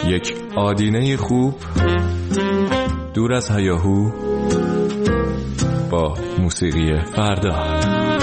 یک آدینه خوب دور از هیاهو با موسیقی فردا.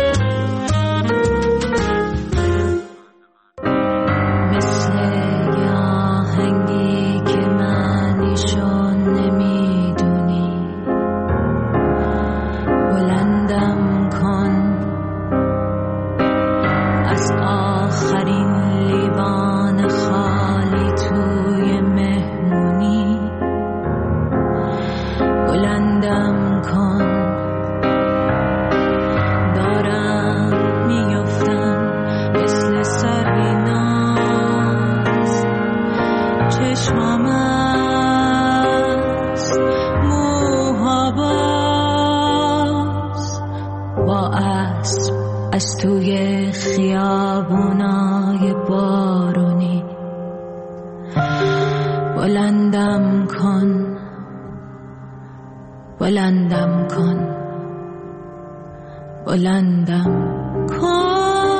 از توی خیابونای بارونی بلندم کن، بلندم کن، بلندم کن.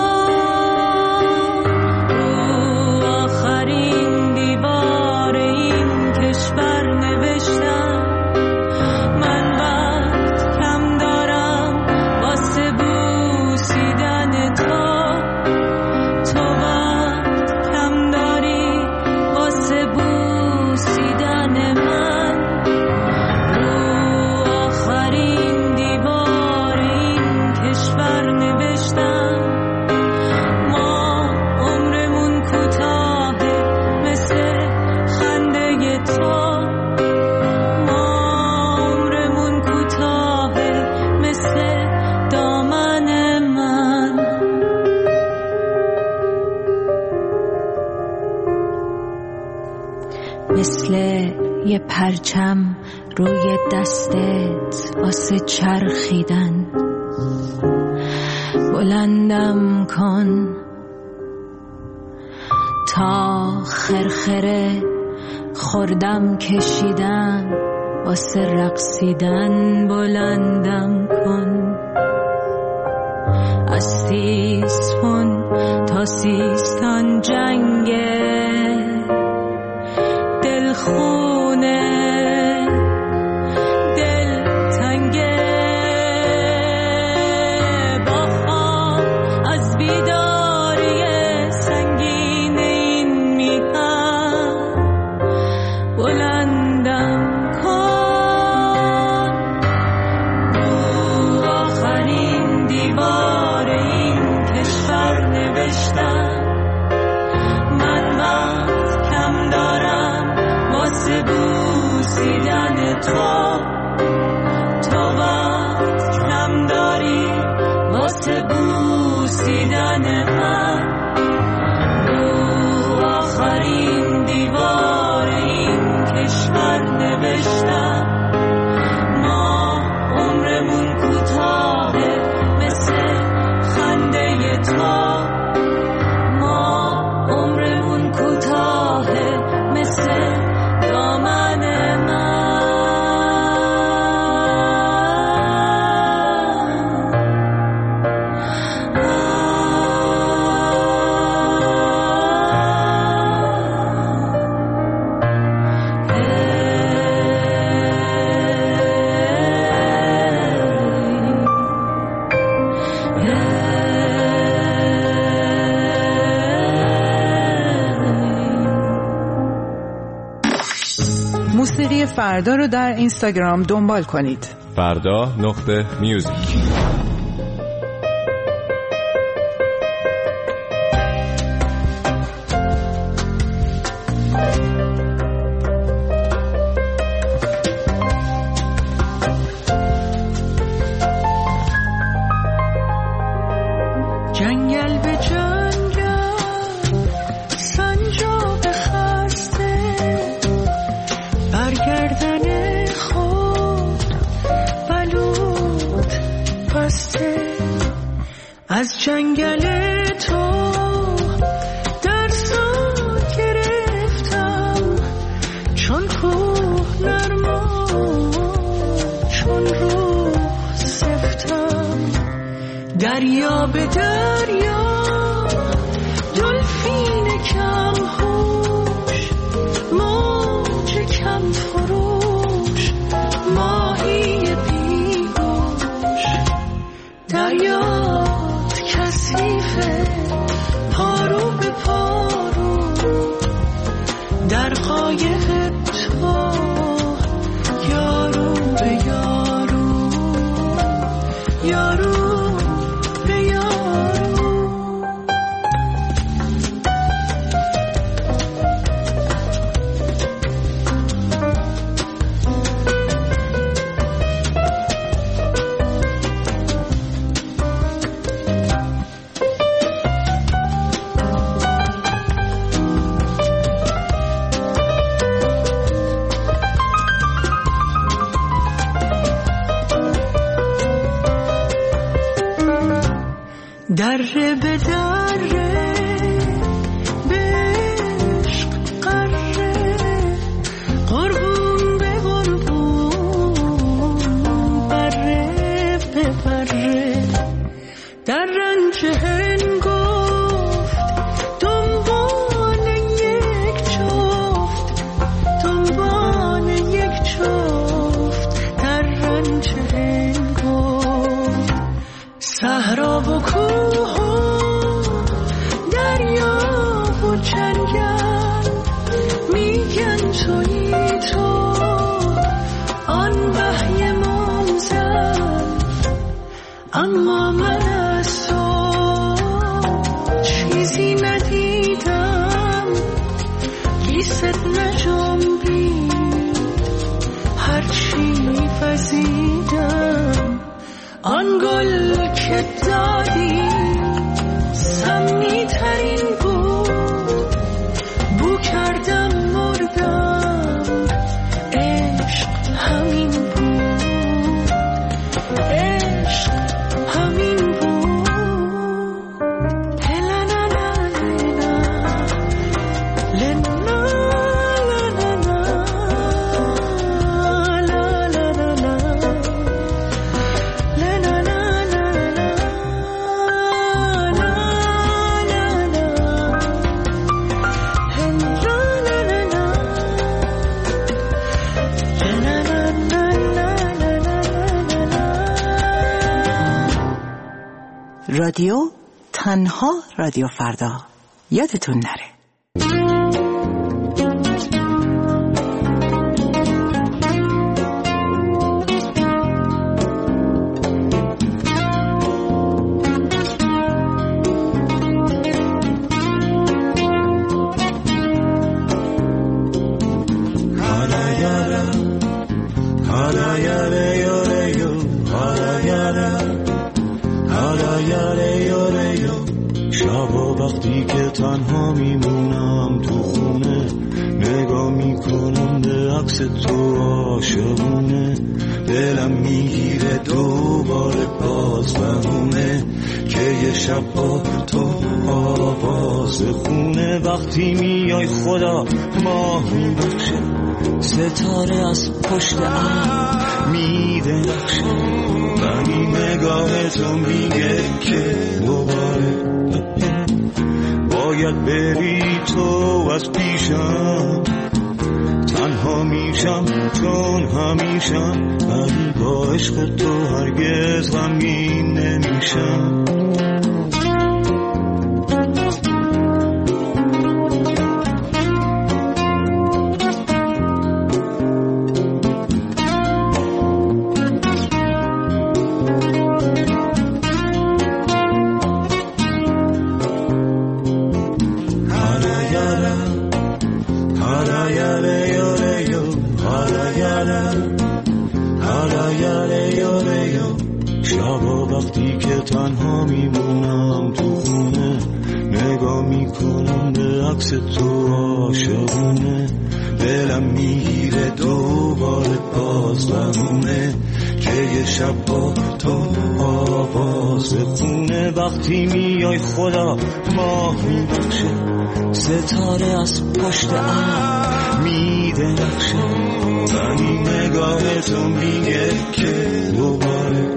رو آخرین دیوار این کشور نوشتم من وقت کم دارم واسه بوسیدن تو، تو وقت کم داری واسه بوسیدن من. رو آخرین دیوار این کشور نوشتم ما عمرمون کوتاهه مثل خنده تو، ما عمرمون کوتاهه مثل دامن من. مثل یه پرچم روی دستت واسه چرخیدن بلندم کن تا خرخره خوردم کشیدم واسه رقصیدن بلندم کن. از تیسفون تا سیستان جنگه دلخونه دل تنگه با خواب از بیداری سنگین این میهن بلندم کن. رو آخرین دیوار این کشور نوشتم من وقت کم دارم واسه بوسیدن تو، تو وقت کم داری واسه بوسیدن من. رو آخرین دیوار این کشور نوشتم ما عمرمون کوتاهه مثل خنده تو، ما عمرمون کوتاهه مثل دامن من. موسیقی فردا رو در اینستاگرام دنبال کنید. فردا.music. جنگل به جنگل سنجاق خسته برگردن خود بلود بسته از جنگل تو درسا گرفتم چون کوه نرما چون روح سفتم دریا به دریا دلفین کم هوش ندیدم لیست نجنبید هرچی وزیدم آن گل که دادی سمی ترین بود بو کردم مردم عشق همین بود عشق همین بود رادیو تنها رادیو فردا یادتون نره. شبا وقتی که تنها میمونم تو خونه نگاه میکنم به عکس تو عاشقونه دلم میگیره دوباره باز بمونه که یه شب با تو آواز خونه وقتی میای خدا ماه میبخشه ستاره از پشت ابر میدرخشه ولی نگاه تو میگه که دوباره باید بری تو از پیشم تنها میشم چون همیشم ولی با عشق تو هرگز غمگین نمیشم شبا وقتی که تنها میمونم تو خونه نگاه میکنم به عکس تو عاشقونه دلم میگیره دوباره باز بمونه که یه شب با تو آواز خونه وقتی میای خدا ماه میبخشه ستاره از پشت ابر میدرخشه ولی نگاه تو میگه که دوباره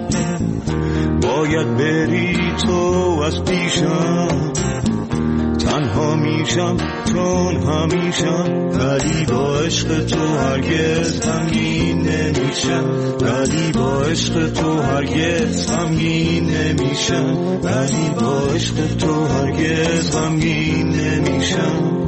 باید بری تو از پیشم تنها میشم چون همیشم ولی با عشق تو هرگز غمگین نمیشم ولی با عشق تو هرگز غمگین نمیشم ولی با عشق تو هرگز غمگین نمیشم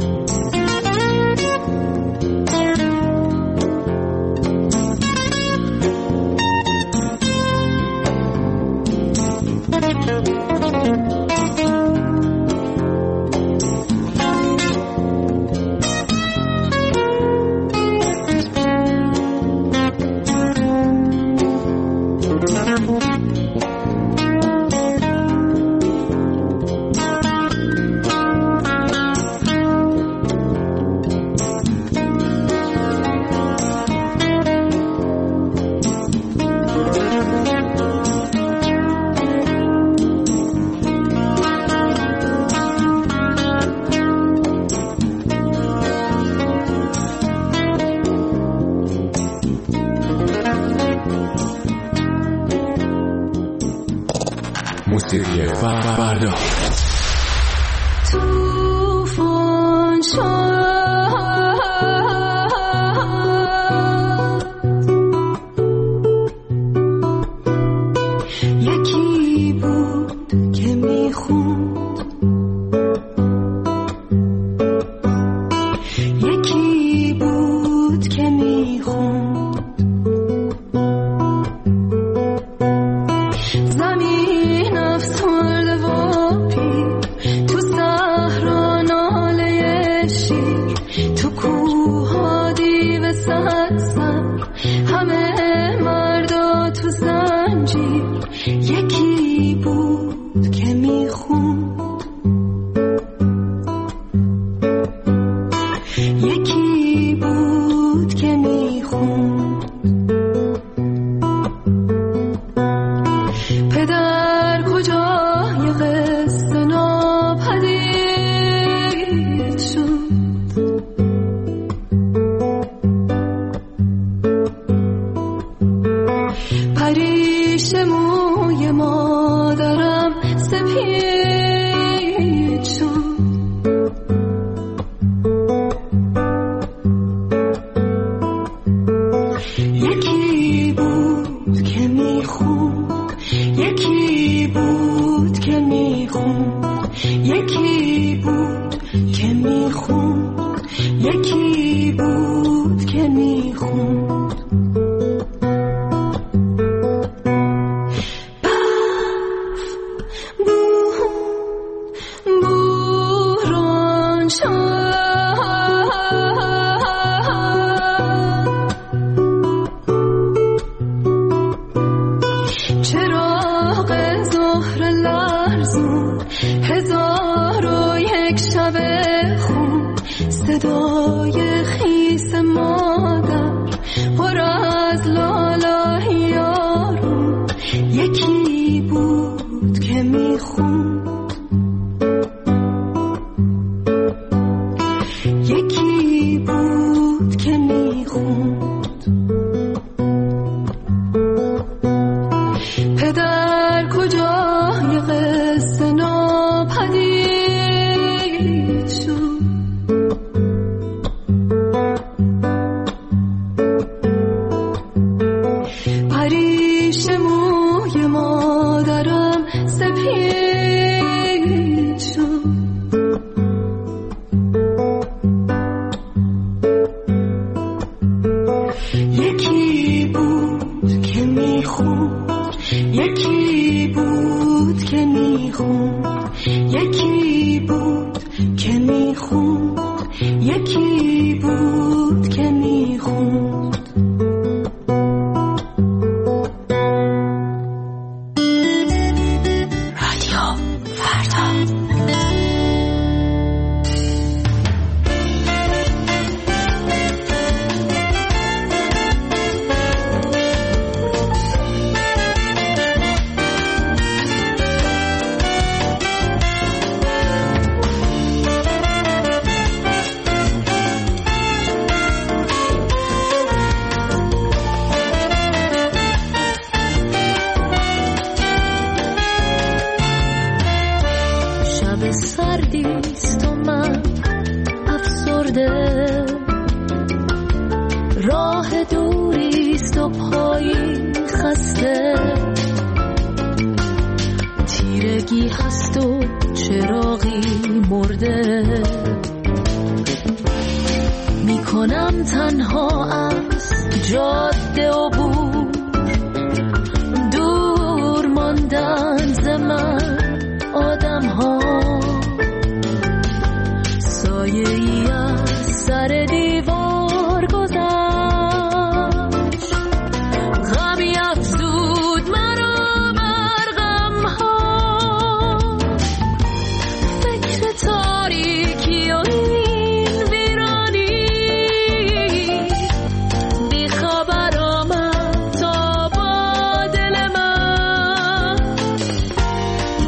موسیقی فردا طوفان یکی بود که میخوند یکی بود که میخوند زمین افسرده و پیر تو سر یکی بود که میخوند، یکی بود که میخوند. صدای خیس مادر پر از لاله یارو، یکی بود که میخوند، یکی بود که میخوند. پدر کجای قصه ناپدید شد، پریش موی مادرم سپید شد. یکی بود که میخوند، یکی بود که میخوند، یکی بود که میخوند، یکی بود که میخوند. سردیست و من افسرده، راه دوریست و پایی خسته، تیرگی هست و چراغی مرده، میکنم تنها از جاده عبور، دور ماندن ز من آدم ها، سایه‌ای از سر دیوار گذشت، غمی افزود مرا بر غم ها، فکر تاریکی و این ویرانی، بی خبر آمد تا با دل من،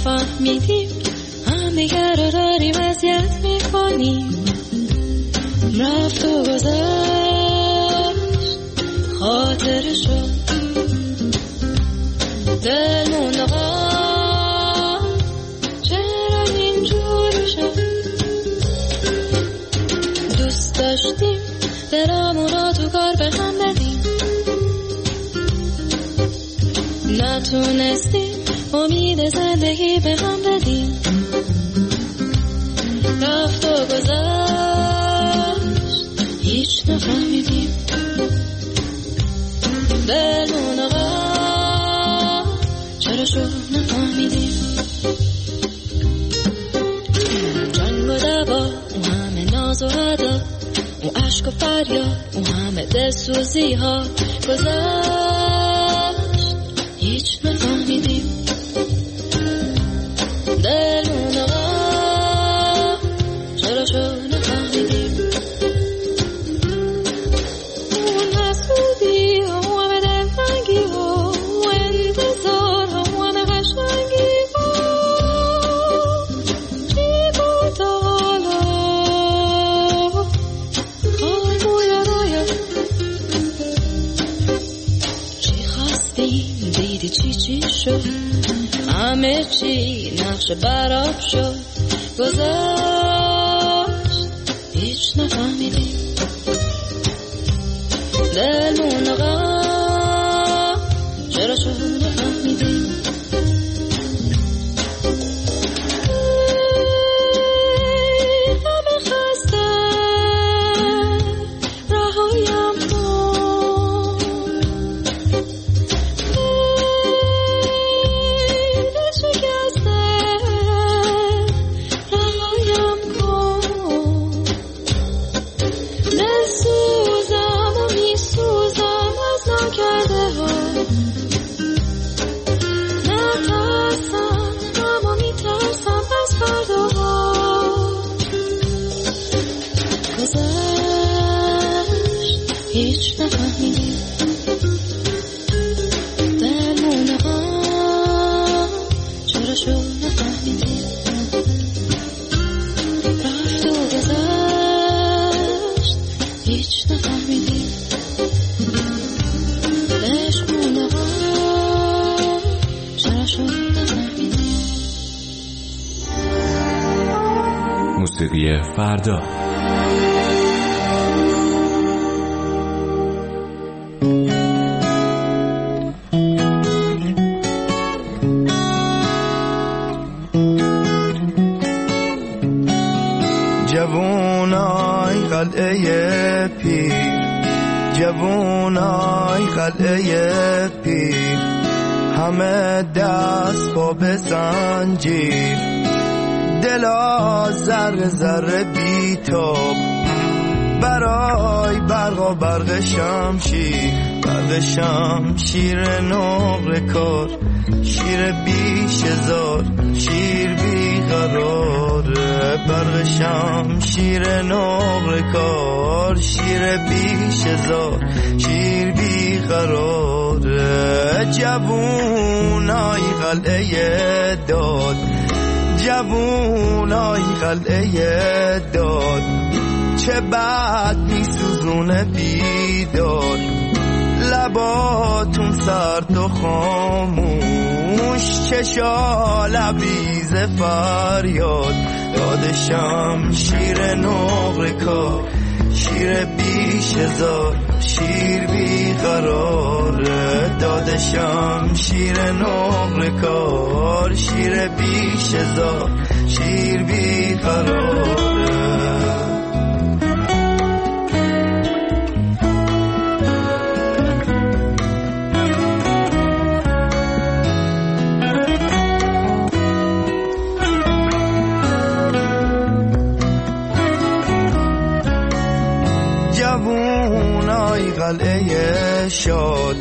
نفهمیدیم همدیگر رو داریم اذیت میکنیم. رفت و گذشت خاطرشو دل موندقا چرا اینجوری شد. دوست داشتیم دلمون رو تو کار به هم بدیم، نتونستیم امید زندگی به هم بدیم. رفت و گذشت هیچ نفهمیدیم، دلمون آقا چرا شو نفهمیدیم. جنگ و دعوا، اون همه ناز و ادا، اون عشق و فریاد، اون همه دلسوزی ها گذشت هیچ نفهمیدیم. دلمون آقا چرا شو نفهمیدیم. اون حسودی ها، اون همه دلتنگی ها، اون انتظار ها، اون همه قشنگی ها، چی بود حالا خامویانایا. چی خواستیم دیدی چی شد، همه چی نقش براب شد گذشت هیچ نفهمیدیم. دلمون آقا چرا شو نفهمیدیم. همه خسته رهایم کن، دل شکسته رهایم کن. دل سوزم و میسوزم از نکرده ها، نترسم اما میترسم از فرداها. گذشت هیچ نفهمیدیم. دلمون آقا چرا شو نفهمیدیم. رفت و گذشت هیچ نفهمیدیم. عشقمون آقا چرا شو نفهمیدیم. موسیقی فردا. جوونای قلعه پیر، جوونای قلعه پیر، همه دست با بسنجیر، دلا ذره ذره بیتاب برای برق و برق شمشیر. برق شمشیر نقره کار، شیر بیش هزار، شیر بیقراره. برق شمشیر نقره کار، شیر بیش هزار، شیر بیقراره. جوونای قلعه داد، جوونای قلعه داد، چه بد میسوزونه بیدار. لباتون سرد و خاموش، چشا لبریز فریاد. داد شمشیر نقره کار، شیر بیش هزار، شیر بیقراره. داد شمشیر نقره کار، شیر بیش هزار، شیر بیقراره. جوونای قلعه شاد،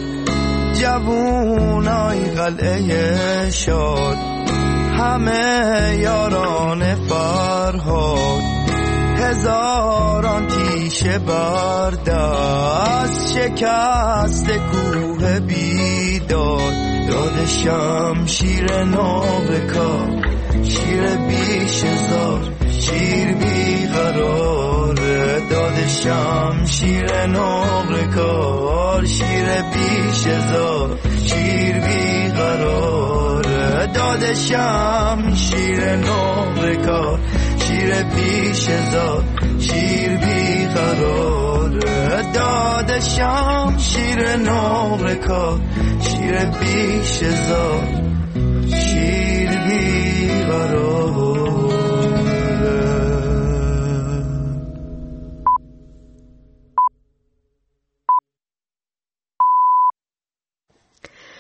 جوونای قلعه شاد، همه یاران فرهاد. هزاران تیشه بر دست، شکست کوه بیداد. دادشم شیر نابکار، شیر بیش هزار، شیر بیقراره. دادشم شیر نابکار، شیر بیش هزار، شیر بیقراره. دادشم شیر نابکار، شیر بیش هزار، شیر بیقراره. دادشم شیر نابکار، شیر بیش هزار.